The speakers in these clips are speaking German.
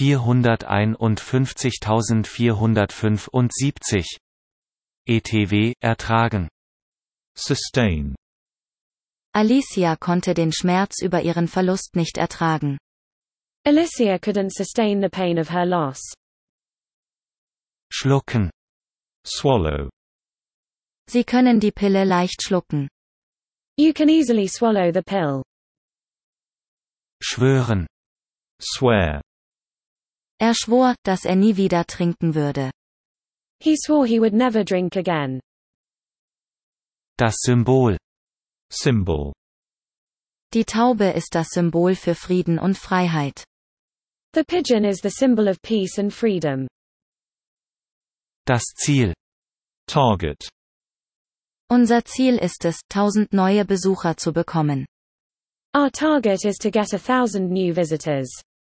451.475 ETW ertragen. Sustain. Alicia konnte den Schmerz über ihren Verlust nicht ertragen. Alicia couldn't sustain the pain of her loss. Schlucken. Swallow. Sie können die Pille leicht schlucken. You can easily swallow the pill. Schwören. Swear. Er schwor, dass er nie wieder trinken würde. He swore he would never drink again. Das Symbol. Symbol. Die Taube ist das Symbol für Frieden und Freiheit. The pigeon is the symbol of peace and freedom. Das Ziel. Target. Unser Ziel ist es, 1000 neue Besucher zu bekommen. Our target is to get 1,000 new visitors.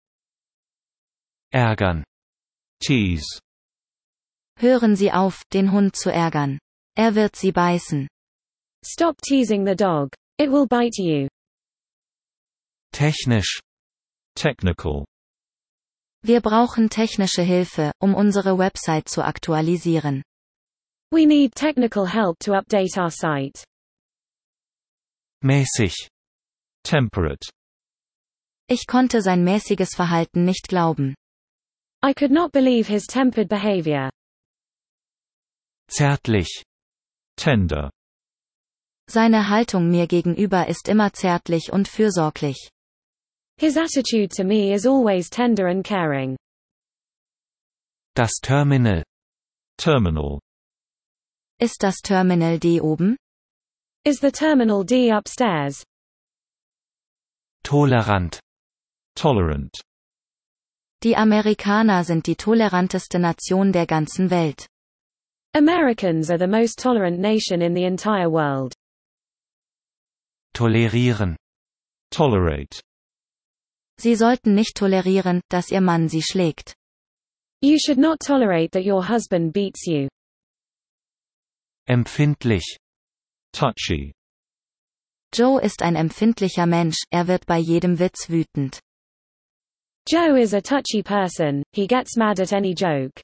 Ärgern. Tease. Hören Sie auf, den Hund zu ärgern. Er wird Sie beißen. Stop teasing the dog. It will bite you. Technisch. Technical. Wir brauchen technische Hilfe, um unsere Website zu aktualisieren. We need technical help to update our site. Mäßig. Temperate. Ich konnte sein mäßiges Verhalten nicht glauben. I could not believe his tempered behavior. Zärtlich. Tender. Seine Haltung mir gegenüber ist immer zärtlich und fürsorglich. His attitude to me is always tender and caring. Das Terminal. Terminal. Ist das Terminal D oben? Is the Terminal D upstairs? Tolerant. Tolerant. Die Amerikaner sind die toleranteste Nation der ganzen Welt. Americans are the most tolerant nation in the entire world. Tolerieren. Tolerate. Sie sollten nicht tolerieren, dass Ihr Mann Sie schlägt. You should not tolerate that your husband beats you. Empfindlich. Touchy. Joe ist ein empfindlicher Mensch, er wird bei jedem Witz wütend. Joe is a touchy person, he gets mad at any joke.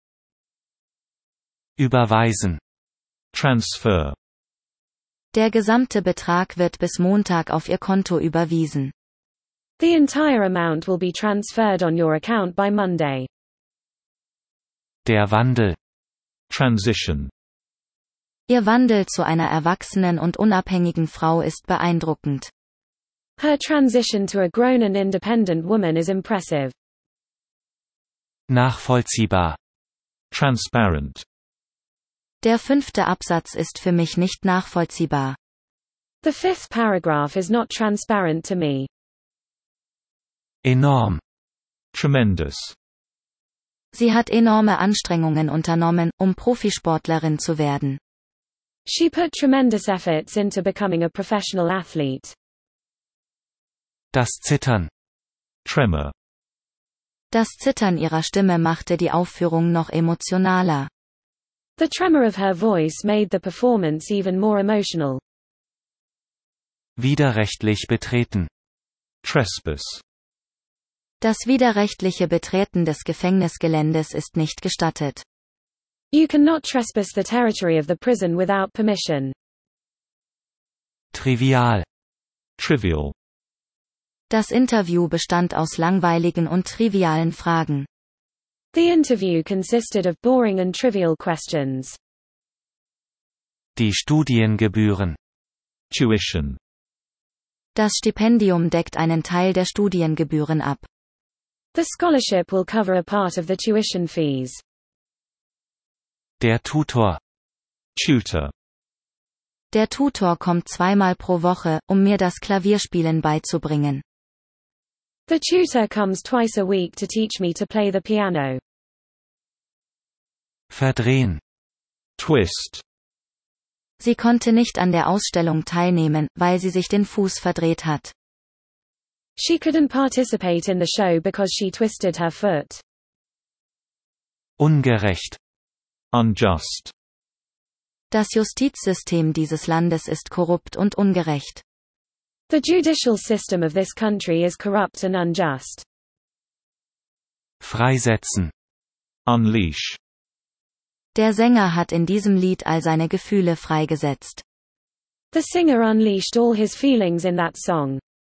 Überweisen. Transfer. Der gesamte Betrag wird bis Montag auf Ihr Konto überwiesen. The entire amount will be transferred on your account by Monday. Der Wandel. Transition. Ihr Wandel zu einer erwachsenen und unabhängigen Frau ist beeindruckend. Her transition to a grown and independent woman is impressive. Nachvollziehbar. Transparent. Der 5. Absatz ist für mich nicht nachvollziehbar. The 5th paragraph is not transparent to me. Enorm. Tremendous. Sie hat enorme Anstrengungen unternommen, um Profisportlerin zu werden. She put tremendous efforts into becoming a professional athlete. Das Zittern. Tremor. Das Zittern ihrer Stimme machte die Aufführung noch emotionaler. The tremor of her voice made the performance even more emotional. Widerrechtlich betreten. Trespass. Das widerrechtliche Betreten des Gefängnisgeländes ist nicht gestattet. You cannot trespass the territory of the prison without permission. Trivial. Trivial. Das Interview bestand aus langweiligen und trivialen Fragen. The interview consisted of boring and trivial questions. Die Studiengebühren. Tuition. Das Stipendium deckt einen Teil der Studiengebühren ab. The scholarship will cover a part of the tuition fees. Der Tutor. Tutor. Der Tutor kommt zweimal pro Woche, um mir das Klavierspielen beizubringen. The tutor comes twice a week to teach me to play the piano. Verdrehen. Twist. Sie konnte nicht an der Ausstellung teilnehmen, weil sie sich den Fuß verdreht hat. She couldn't participate in the show because she twisted her foot. Ungerecht. Unjust. Das Justizsystem dieses Landes ist korrupt und ungerecht. The judicial system of this country is corrupt and unjust. Freisetzen. Unleash. Der Sänger hat in diesem Lied all seine Gefühle freigesetzt. The singer unleashed all his feelings in that song.